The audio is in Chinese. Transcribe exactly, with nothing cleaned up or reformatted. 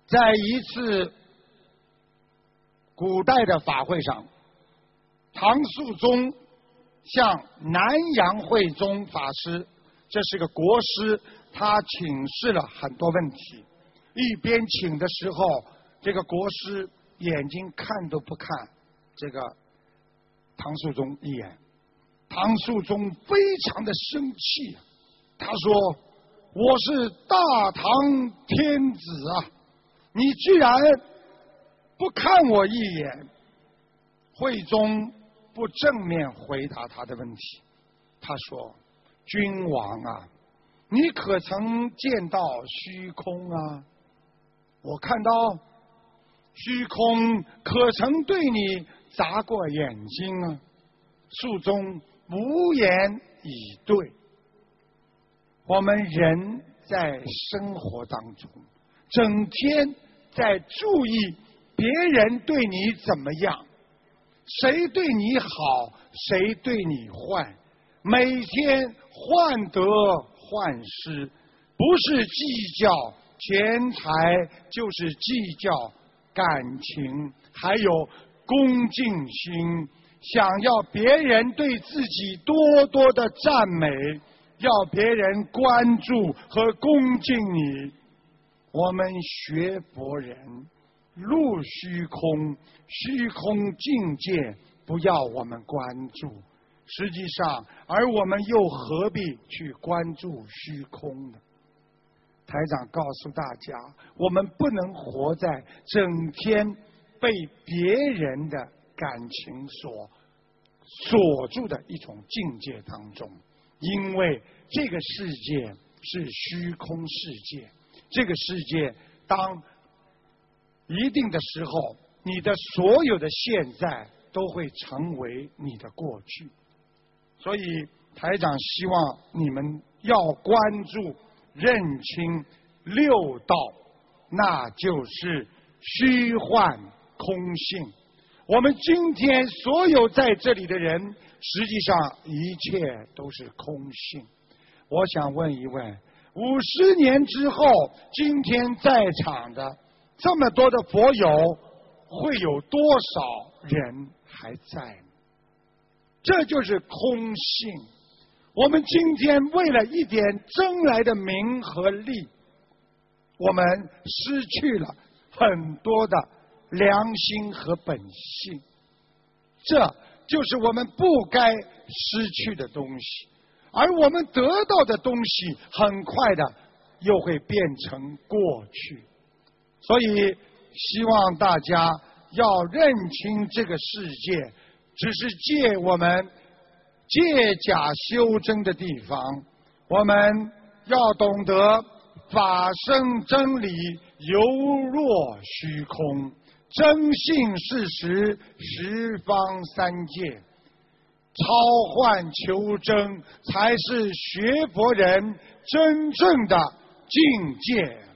在一次古代的法会上，唐肃宗向南阳慧宗法师，这是个国师，他请示了很多问题。一边请的时候，这个国师眼睛看都不看这个唐肃宗一眼。唐肃宗非常的生气，他说：“我是大唐天子啊，你居然不看我一眼。”慧宗不正面回答他的问题，他说：“君王啊，你可曾见到虚空啊？我看到虚空，可曾对你眨过眼睛啊？”肃宗无言以对。我们人在生活当中，整天在注意别人对你怎么样，谁对你好，谁对你坏，每天患得患失，不是计较钱财，就是计较感情，还有恭敬心，想要别人对自己多多的赞美，要别人关注和恭敬你。我们学佛人入虚空，虚空境界不要我们关注，实际上而我们又何必去关注虚空呢？台长告诉大家，我们不能活在整天被别人的感情所锁住的一种境界当中，因为这个世界是虚空世界，这个世界当一定的时候，你的所有的现在都会成为你的过去。所以台长希望你们要关注认清六道，那就是虚幻空性。我们今天所有在这里的人，实际上一切都是空性。我想问一问，五十年之后，今天在场的这么多的佛友，会有多少人还在？这就是空性。我们今天为了一点争来的名和利，我们失去了很多的良心和本性，这就是我们不该失去的东西。而我们得到的东西，很快的又会变成过去。所以希望大家要认清这个世界只是借我们借假修真的地方，我们要懂得法生真理犹若虚空，真性事实十方三界，超幻求真才是学佛人真正的境界。